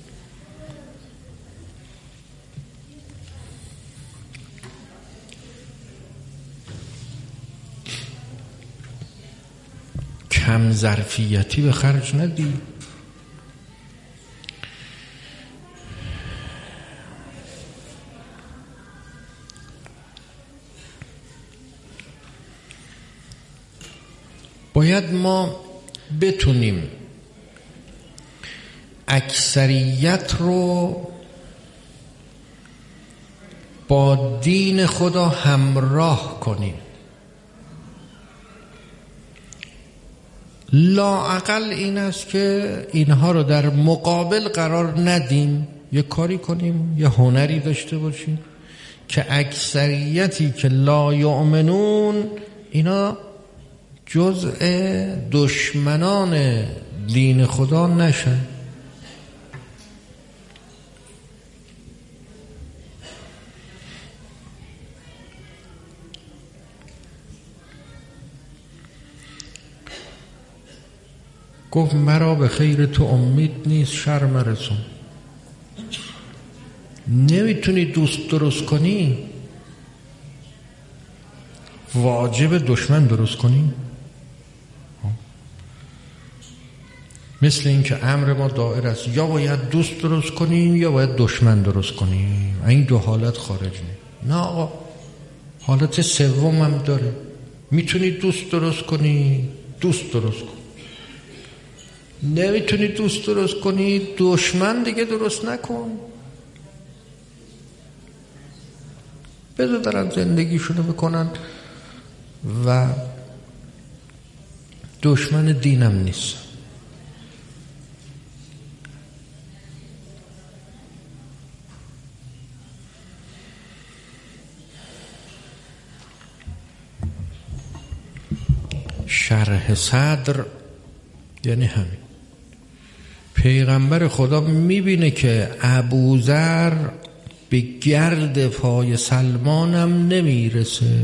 کم ظرفیتی به خرج ندی. باید ما بتونیم اکثریت رو با دین خدا همراه کنیم. لااقل این است که اینها رو در مقابل قرار ندیم. یه کاری کنیم، یه هنری داشته باشیم که اکثریتی که لا یؤمنون اینا جزء دشمنان دین خدا نشن. گفت مرا به خیر تو امید نیست، شر مرسون. نمیتونی دوست درست کنی، واجب دشمن درست کنی. مثل این که امر ما دائر است، یا باید دوست درست کنیم یا باید دشمن درست کنیم. این دو حالت خارج نیم. نه آقا، حالت سوم هم داره. میتونی دوست درست کنی، دوست درست کن. نمیتونی دوست درست کنی، دشمن دیگه درست نکن. بذار دارن زندگیشونو بکنن و دشمن دینم نیست. شرح صدر یعنی همین. پیغمبر خدا میبینه که ابوذر به گرد پای سلمانم نمیرسه،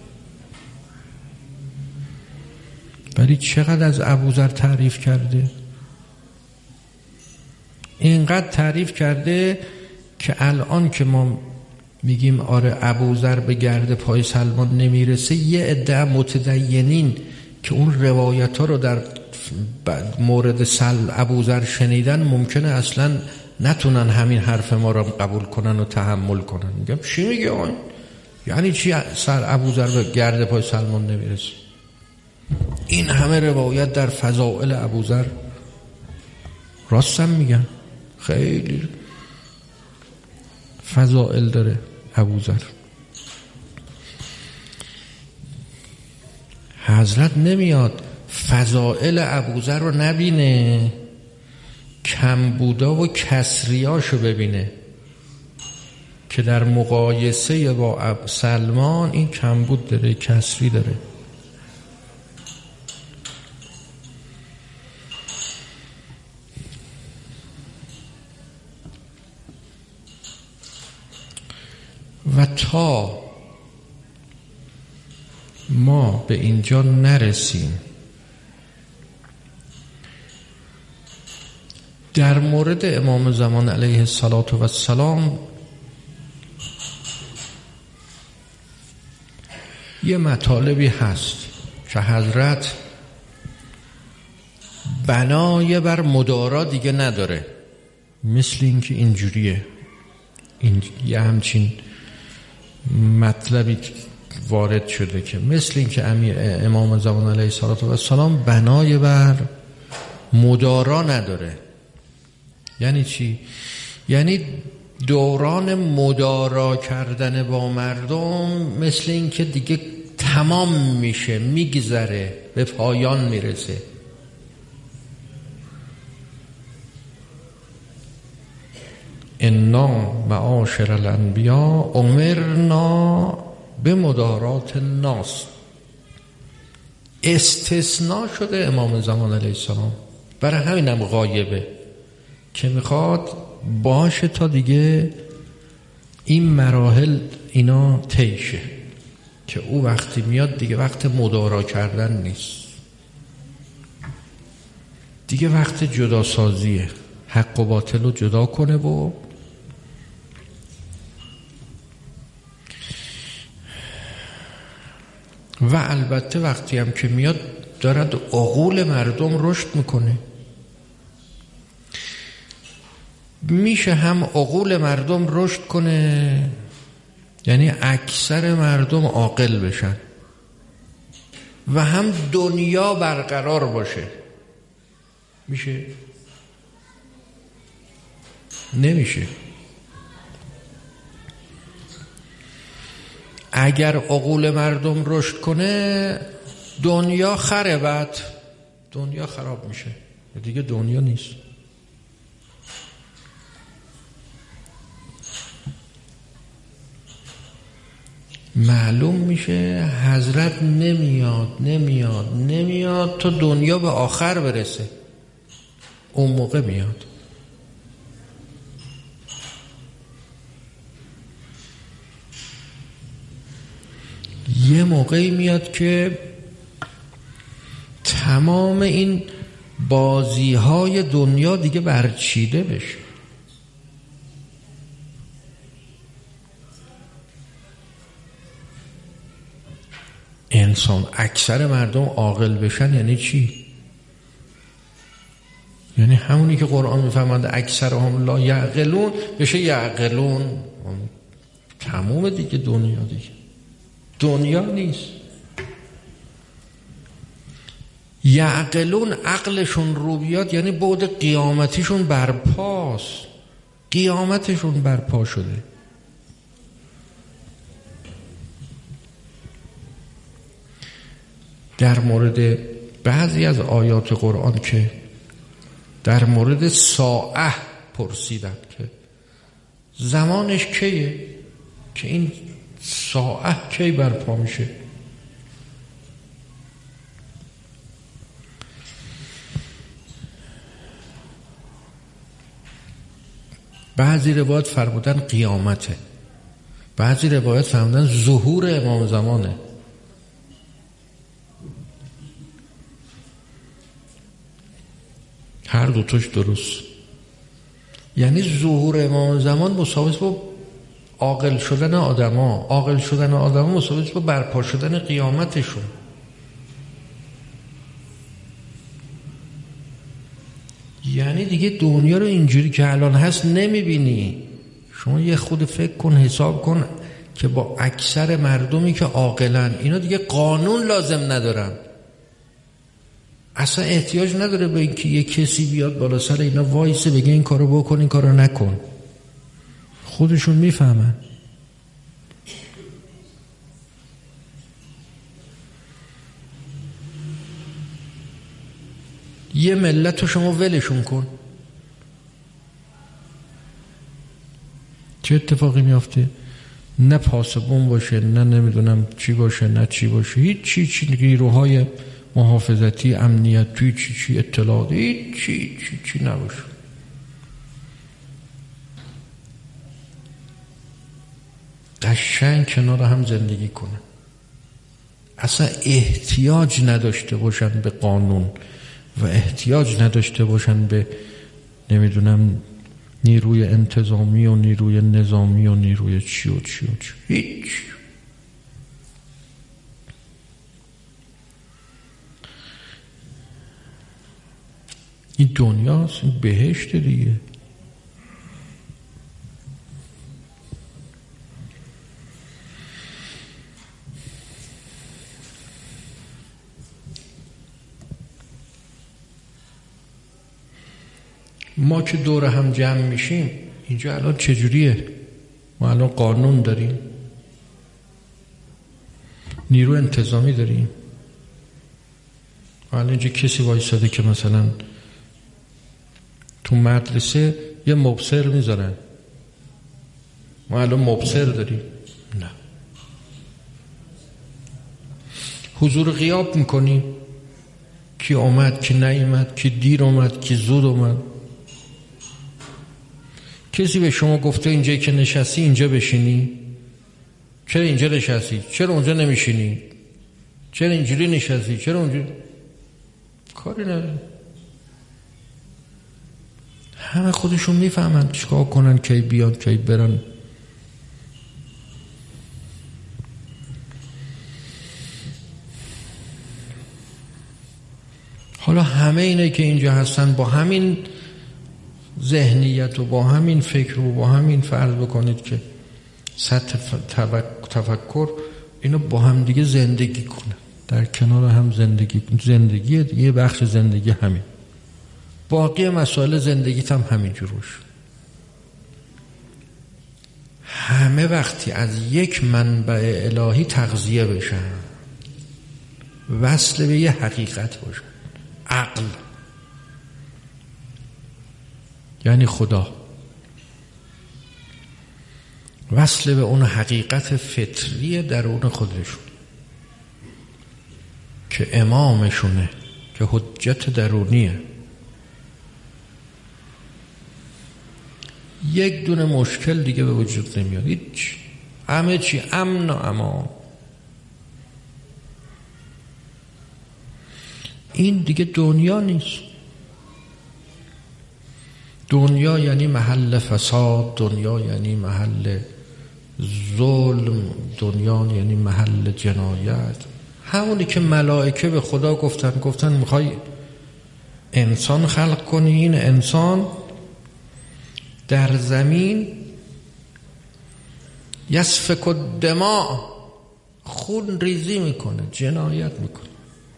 ولی چقدر از ابوذر تعریف کرده. اینقدر تعریف کرده که الان که ما میگیم آره ابوذر به گرد پای سلمان نمیرسه، یه عده متدینین که اون روایت ها رو در مورد سل ابوذر شنیدن ممکنه اصلا نتونن همین حرف ما رو قبول کنن و تحمل کنن. میگم چی میگه آن؟ یعنی چی سر ابوذر به گرد پای سلمان نمیرسه؟ این همه روایت در فضائل ابوذر، راستم میگن خیلی فضائل داره ابوذر. حضرت نمیاد فضائل ابوذر رو نبینه، کمبودا و کسریاشو ببینه که در مقایسه با سلمان این کمبود داره، کسری داره. و تا ما به اینجا نرسیم در مورد امام زمان علیه السلام یه مطالبی هست که حضرت بنای بر مدارا دیگه نداره. مثل این که اینجوریه، این یه همچین مطلبی وارد شده که مثل این که امام زمان علیه السلام بنای بر مدارا نداره. یعنی چی؟ یعنی دوران مدارا کردن با مردم مثل این که دیگه تمام میشه، میگذره، به پایان میرسه. انا معاشر الانبیاء امرنا به مدارات الناس. استثناء شده امام زمان علیه السلام، برای همینم غایبه که میخواد باشه تا دیگه این مراحل اینا طی، که او وقتی میاد دیگه وقت مدارا کردن نیست، دیگه وقت جدا سازیه، حق و باطل رو جدا کنه. و و البته وقتی هم که میاد دارد عقول مردم رشد میکنه. میشه هم عقول مردم رشد کنه، یعنی اکثر مردم عاقل بشن، و هم دنیا برقرار باشه. میشه؟ نمیشه. اگر عقول مردم رشد کنه دنیا خربت، دنیا خراب میشه، دیگه دنیا نیست. معلوم میشه حضرت نمیاد نمیاد نمیاد تا دنیا به آخر برسه، اون موقع میاد. یه موقعی میاد که تمام این بازی های دنیا دیگه برچیده بشه. انسان اکثر مردم عاقل بشن یعنی چی؟ یعنی همونی که قرآن میفرماید اکثرهم لا یعقلون بشه یعقلون، تموم دیگه دنیا دیگه. دنیا نیست. یعقلون، عقلشون رو بیاد یعنی بعد قیامتیشون برپاست، قیامتشون برپا شده. در مورد بعضی از آیات قرآن که در مورد ساعه پرسیدن که زمانش کیه، که این ساعه کی برپا میشه. بعضی روایت فرمودن قیامته، بعضی روایت فرمودن ظهور امام زمانه. هر دوتاش درست. یعنی ظهور امام زمان مساوی با عاقل شدن آدما، عاقل شدن آدما مساوی با برپا شدن قیامتشون. یعنی دیگه دنیا رو اینجوری که الان هست نمیبینی. شما یه خود فکر کن، حساب کن که با اکثر مردمی که عاقلن اینا دیگه قانون لازم ندارن، اصلا احتیاج نداره به اینکه یه کسی بیاد بالا سر اینا وایسه بگه این کارو بکن این کارو نکن، خودشون میفهمن. یه ملت رو شما ولشون کن، چه اتفاقی میافته؟ نه پاسبون باشه، نه نمیدونم چی باشه، نه چی باشه، هیچ چی چی نیروهای محافظتی، امنیتی، چی چی اطلاعاتی، هیچ چی چی چی نباشه. قشنگ کنار هم زندگی کنن، اصلا احتیاج نداشته باشن به قانون و احتیاج نداشته باشن به نمیدونم نیروی انتظامی و نیروی نظامی و نیروی چی و چی و چی، هیچ. این دنیاست، این بهشت دیگه. ما که دور هم جمع میشیم اینجا الان چجوریه؟ ما الان قانون داریم، نیرو انتظامی داریم. الان اینجا کسی وایساده که مثلا تو مدرسه یه مبصر میذارن، ما الان مبصر داریم؟ نه. حضور غیاب میکنیم، کی اومد کی نیومد، کی دیر اومد کی زود اومد. کسی به شما گفته اینجایی که نشستی اینجا بشینی؟ چرا اینجا نشستی؟ چرا اونجا نمیشینی؟ چرا اینجوری نشستی؟ چرا اونجوری؟ کاری نداره. همه خودشون میفهمن چیکار کنن، کی بیان کی برن. حالا همه اینه که اینجا هستن با همین ذهنیت و با همین فکر و با همین فرض بکنید که سطح تفکر اینو با هم دیگه زندگی کنن، در کنار هم زندگی کنن. زندگی یه بخش زندگی همین، باقی مسائل زندگیت هم همین جوروش. همه وقتی از یک منبع الهی تغذیه بشن، وصل به یه حقیقت باشن، عقل یعنی خدا، وصل به اون حقیقت فطری درون خودشون که امامشونه، که حجت درونیه. یک دونه مشکل دیگه به وجود نمیاد، هیچ، همه چی امن و امان. این دیگه دنیا نیست. دنیا یعنی محل فساد، دنیا یعنی محل ظلم، دنیا یعنی محل جنایت. همونی که ملائکه به خدا گفتن گفتن میخوای انسان خلق کنی، این انسان در زمین یسفک الدماء، خون ریزی میکنه، جنایت میکنه.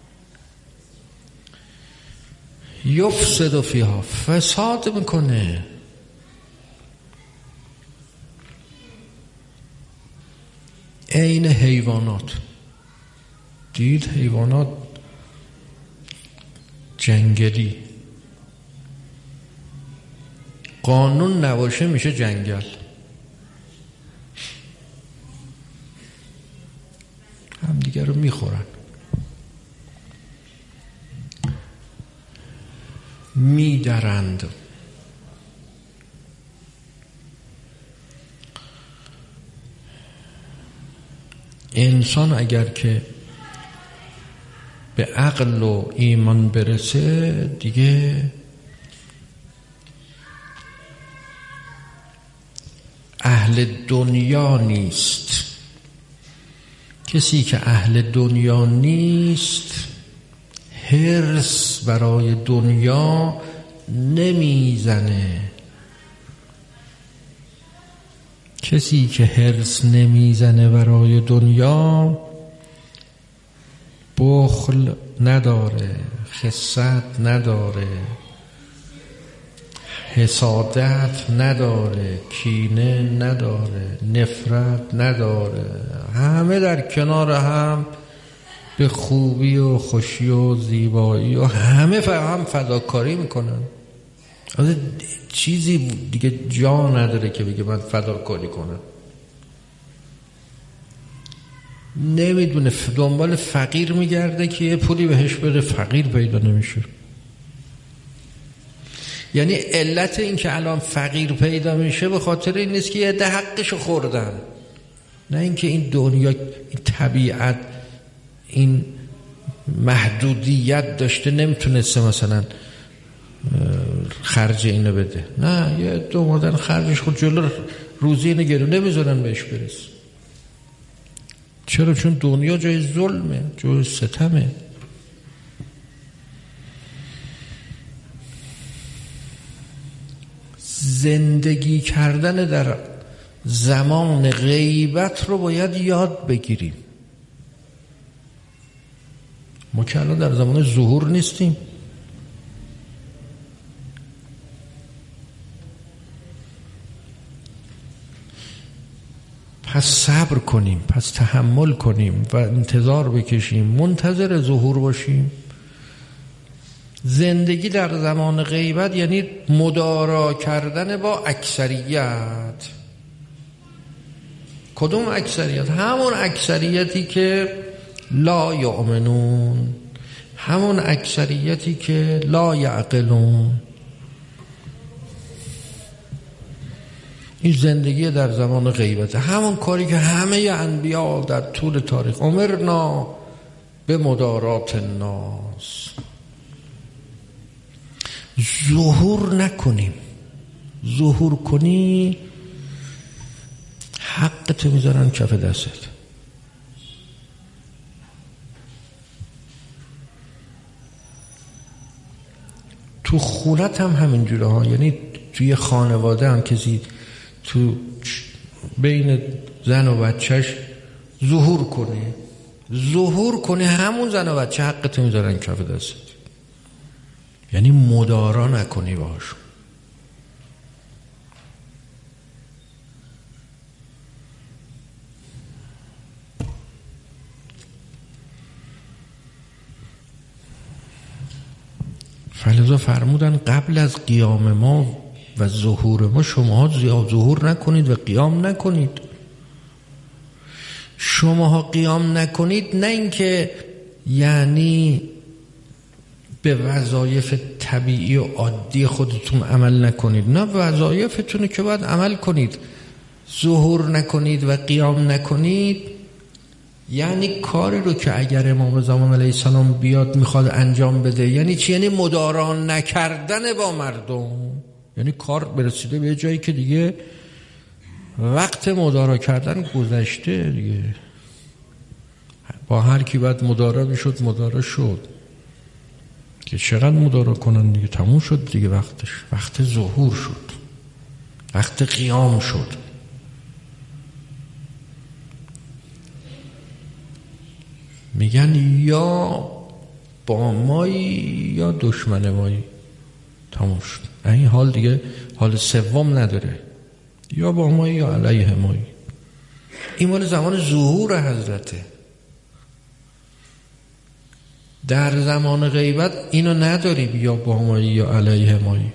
یفسد فیها، فساد میکنه. عین حیوانات. دید حیوانات جنگلی، قانون نباشه میشه جنگل. هم دیگر رو میخورن، میدرند. انسان اگر که به عقل و ایمان برسه دیگه اهل دنیا نیست. کسی که اهل دنیا نیست حرص برای دنیا نمیزنه. کسی که حرص نمیزنه برای دنیا بخل نداره، خست نداره، حسادت نداره، کینه نداره، نفرت نداره. همه در کنار هم به خوبی و خوشی و زیبایی و همه هم فداکاری میکنن. چیزی دیگه جا نداره که بگه من فداکاری کنم. نمیدونه، دنبال فقیر میگرده که یه پولی بهش بده، فقیر پیدا نمیشه. یعنی علت این که الان فقیر پیدا میشه به خاطر این نیست که یه ده حقشو خوردن، نه اینکه این دنیا، این طبیعت این محدودیت داشته نمیتونسته مثلا خرج اینو بده. نه، یه دو مادر خرجش خود جلو روزی اینو گرو نمیذارن بهش برس. چرا؟ چون دنیا جای ظلمه، جای ستمه. زندگی کردن در زمان غیبت رو باید یاد بگیریم. ما که الان در زمان ظهور نیستیم. پس صبر کنیم، پس تحمل کنیم و انتظار بکشیم، منتظر ظهور باشیم. زندگی در زمان غیبت یعنی مدارا کردن با اکثریت. کدوم اکثریت؟ همون اکثریتی که لا یؤمنون، همون اکثریتی که لا یعقلون. این زندگی در زمان غیبت، همون کاری که همه انبیا در طول تاریخ امرنا به مدارات الناس. ظهور نکنیم. ظهور کنی حق تو میذارن کف دستت. تو خونت هم همینجوره ها. یعنی توی خانواده هم کسی تو بین زن و بچهش ظهور کنه ظهور کنه همون زن و بچه حق تو میذارن کف دستت. یعنی مدارا نکنی باشون. فلذا فرمودن قبل از قیام ما و ظهور ما شماها زیاد ظهور نکنید و قیام نکنید. شماها قیام نکنید نه اینکه یعنی به وظایف طبیعی و عادی خودتون عمل نکنید، نه، وظایفتونه که باید عمل کنید. ظهور نکنید و قیام نکنید یعنی کاری رو که اگر امام زمان علیه السلام بیاد میخواد انجام بده. یعنی چی؟ یعنی مدارا نکردن با مردم. یعنی کار برسیده به جایی که دیگه وقت مدارا کردن گذشته دیگه. با هر کی باید مدارا میشد مدارا شد، که چقدر مدارا کنن دیگه. تموم شد دیگه وقتش. وقت ظهور شد، وقت قیام شد. میگن یا با مایی یا دشمن مایی. تموم شد. این حال دیگه حال سوم نداره، یا با مایی یا علیه مایی. این مال زمان ظهور حضرته. در زمان غیبت اینو نداریم، یا با مایی یا علیه مایی.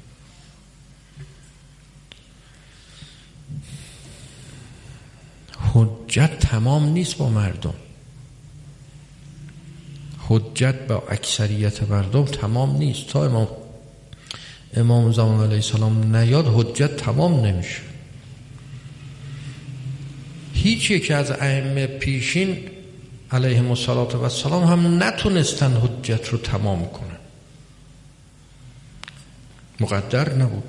حجت تمام نیست با مردم، حجت با اکثریت مردم تمام نیست. تا امام امام زمان علیه السلام نیاد حجت تمام نمیشه. هیچ یک از ائمه پیشین علیهم السلام هم نتونستن حجت رو تمام کنن، مقدر نبود.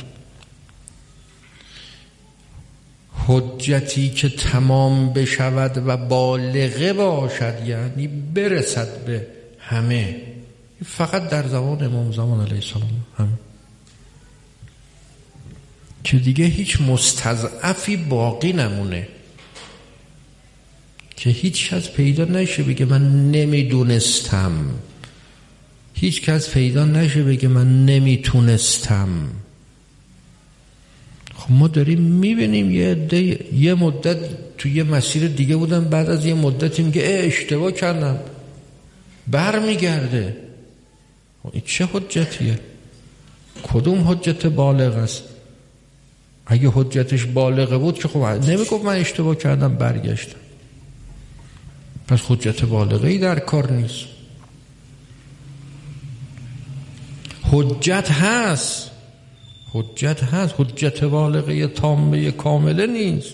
حجتی که تمام بشود و بالغه باشد، یعنی برسد به همه، فقط در زمان امام زمان علیه السلام هم، که دیگه هیچ مستضعفی باقی نمونه، که هیچ کس پیدا نشه بگه من نمیدونستم، هیچ کس پیدا نشه بگه من نمیتونستم. خب ما داریم میبینیم یه عده یه مدت توی یه مسیر دیگه بودن، بعد از یه مدتی میگه اشتباه کردم، بر میگرده. این چه حجتیه؟ کدوم حجت بالغ است؟ اگه حجتش بالغه بود که خب نمیگفت من اشتباه کردم برگشتم، پس حجت بالغه ای در کار نیست. حجت هست، حجت هست، حجت بالغه تامه کامله نیست.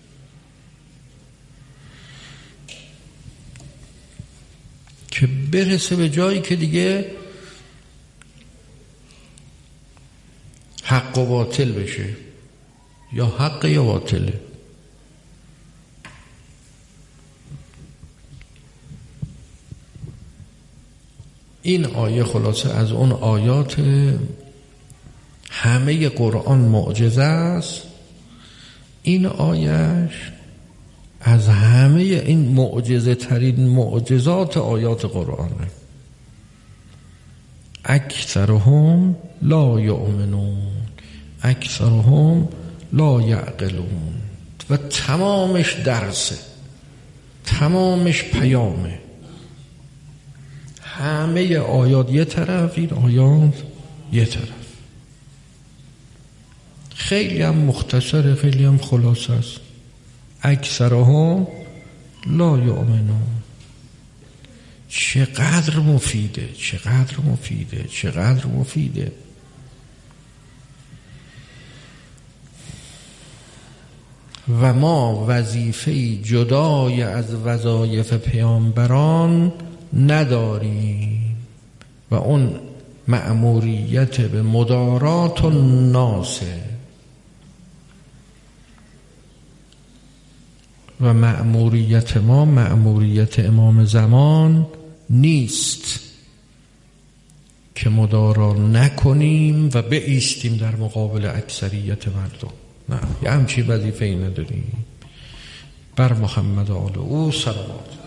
که برسه به جایی که دیگه حق و باطل بشه، یا حق یا باطله. این آیه خلاصه از اون آیات همه قرآن معجزه است. این آیهش از همه این معجزه ترین معجزات آیات قرآنه. اکثرهم لا یؤمنون اکثرهم لا یعقلون. و تمامش درسه، تمامش پیامه. همه آیات یه طرف، این آیات یه طرف. خیلی هم مختصره، خیلی هم خلاصه است. اکثرهم لا یؤمنون. چقدر مفیده، چقدر مفیده، چقدر مفیده. و ما وظیفه‌ای جدای از وظایف پیامبران نداریم، و اون مأموریت به مدارات الناسه. و مأموریت ما مأموریت امام زمان نیست که مدارا نکنیم و بایستیم در مقابل اکثریت مردم. نه، یه همچین وظیفه‌ای نداریم. بر محمد و آل او صلوات.